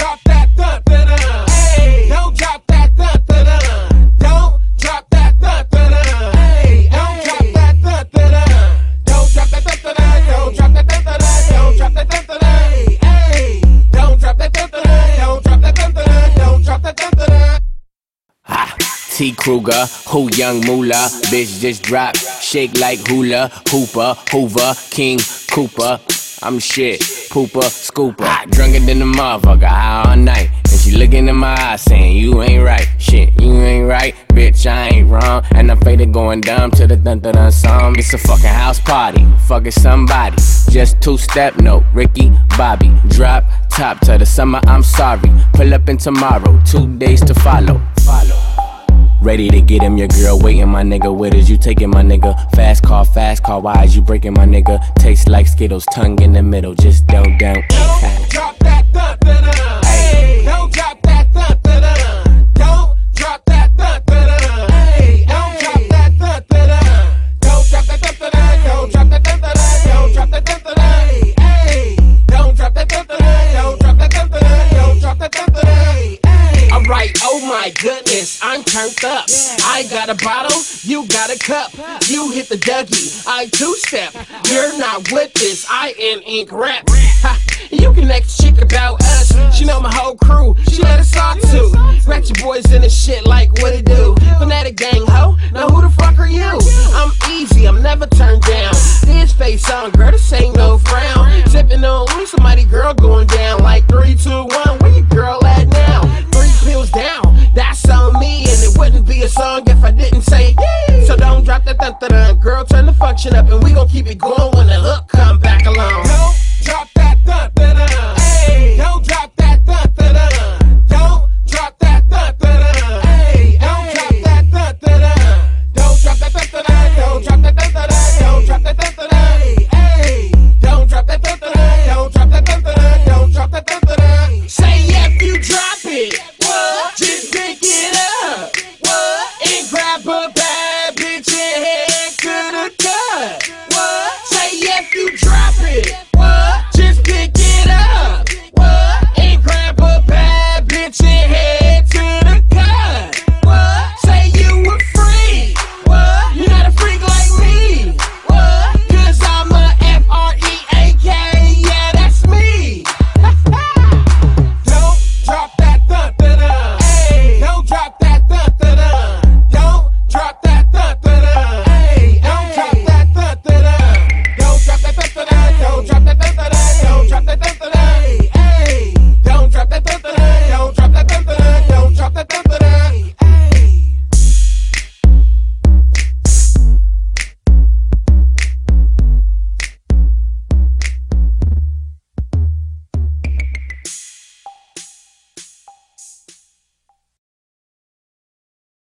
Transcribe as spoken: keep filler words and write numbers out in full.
drop that dun dun dun. Hey, don't drop that dun dun dun. Don't drop that dun dun dun. Hey, don't drop that dun dun dun. Don't drop that dun dun dun. Don't drop that dun dun dun. Don't drop that dun dun dun. Hey, don't drop that dun dun dun. Don't drop that dun dun dun. Don't drop that dun dun dun. Ha, T. Kruger, who young moolah, bitch just drop, shake like hula, hooper, hoover, King Cooper. I'm shit, pooper, scooper, drunker than the motherfucker, high all night. And she looking in my eyes saying, you ain't right, shit, you ain't right, bitch, I ain't wrong. And I'm faded going dumb to the dun dun dun song. It's a fucking house party, fucking somebody. Just two step, no, Ricky, Bobby. Drop top to the summer, I'm sorry. Pull up in tomorrow, two days to follow. Follow. Ready to get him, your girl waiting, my nigga. Where is you taking, my nigga? Fast car, fast car, why is you breaking, my nigga? Tastes like Skittles, tongue in the middle, just don't, don't. Don't drop that dun dun dun. Hey, don't drop that dun dun dun. Don't drop that dun dun dun. Hey, don't drop that dun dun dun. Don't drop that dun dun dun. Don't drop that dun dun dun. Don't drop that dun dun dun. Hey, don't drop that dun dun dun. Don't drop that dun dun dun. Don't drop that dun dun dun. Alright, oh my goodness, I'm turned up. I got a bottle, you got a cup. You hit the Dougie, I two-step. You're not with this, I am ink rap. Ha, you can ask a chick about us. She know my whole crew, she let us talk to. Ratchet boys in the shit like what it do. Fanatic gang ho, now who the fuck are you? I'm easy, I'm never turned down. This face on, girl, this ain't no frown. Sipping on me, somebody girl going down. Like three, two, one, where your girl at now? Pills down, that's on me, and it wouldn't be a song if I didn't say yeah. So don't drop that dun dun dun, girl, turn the function up, and we gon' keep it going.